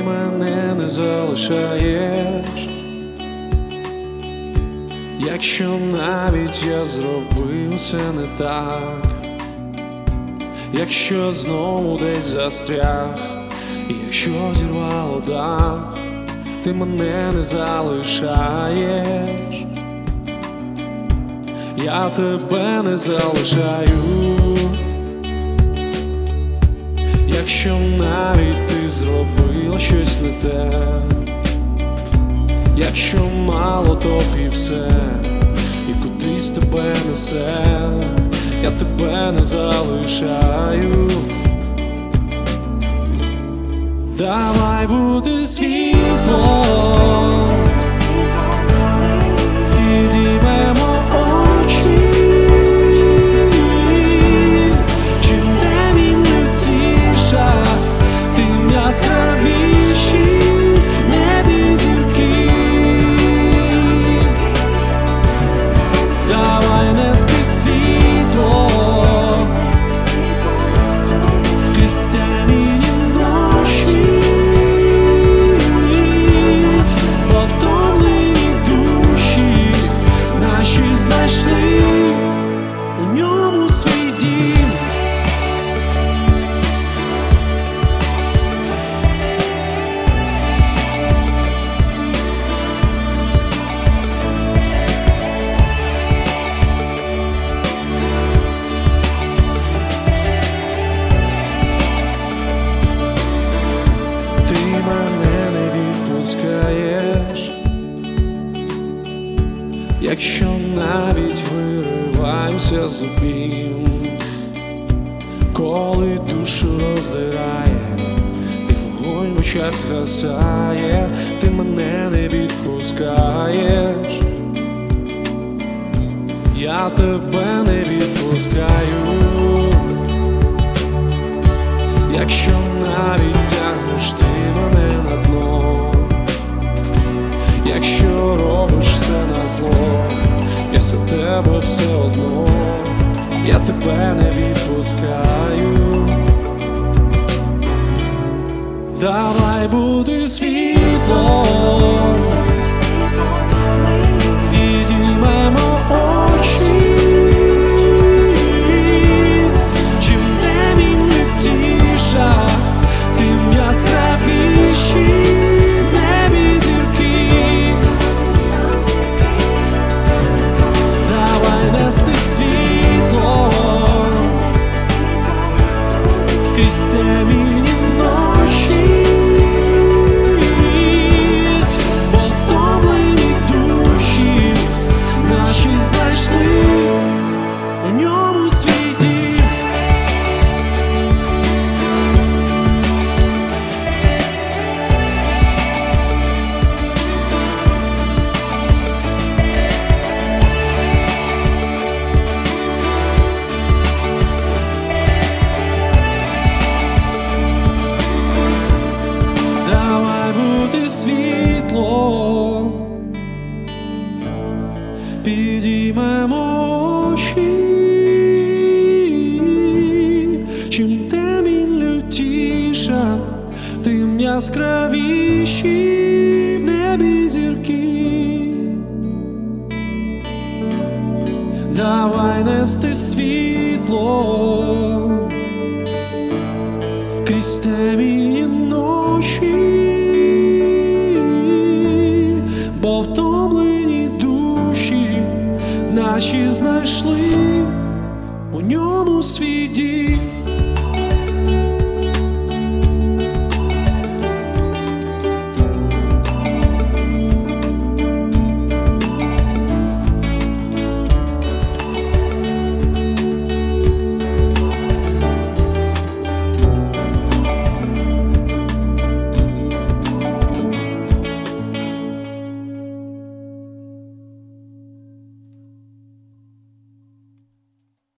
мене не залишаєш, якщо навіть я зробив все не так, якщо знову десь застряг, і якщо зірвало дах, ти мене не залишаєш, я тебе не залишаю. Якщо навіть ти зробила щось не те, якщо мало, то і все, і кудись тебе несе, я тебе не залишаю. Давай бути світлом, підіймемо очі. Чим день лютіша, тим яскравіші в небі зірки. Давай нести світло крізь темні ночі, бо втомлені душі наші знайшли у ньому свій дім. Ти мене не відпускаєш, якщо навіть вириваюся з зубів, коли душу роздирає і вогонь в очах згасає, ти мене не відпускаєш, я тебе не відпускаю. Якщо навіть тягнеш ти мене на дно, якщо робиш все на зло, я за тебе все одно, я тебе не відпускаю. Давай бути світлом, підіймемо очі. Чим день лютіша, тим яскравіші в небі зірки. Давай нести світло крізь темні ночі, бо втомлені душі наші знайшли у ньому свій дім. Світло, підіймемо очі. Чим темінь лютіша, тим яскравіші в небі зірки. Давай нести світло крізь темні ночі, бо втомлені душі наші знайшли у ньому свій дім.